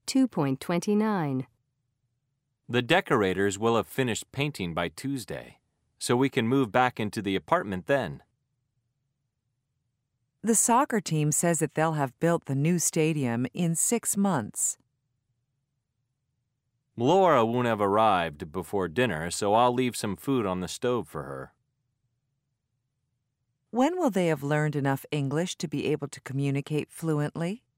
2.29. The decorators will have finished painting by Tuesday, so we can move back into the apartment then. The soccer team says that they'll have built the new stadium in 6 months. Laura won't have arrived before dinner, so I'll leave some food on the stove for her. When will they have learned enough English to be able to communicate fluently?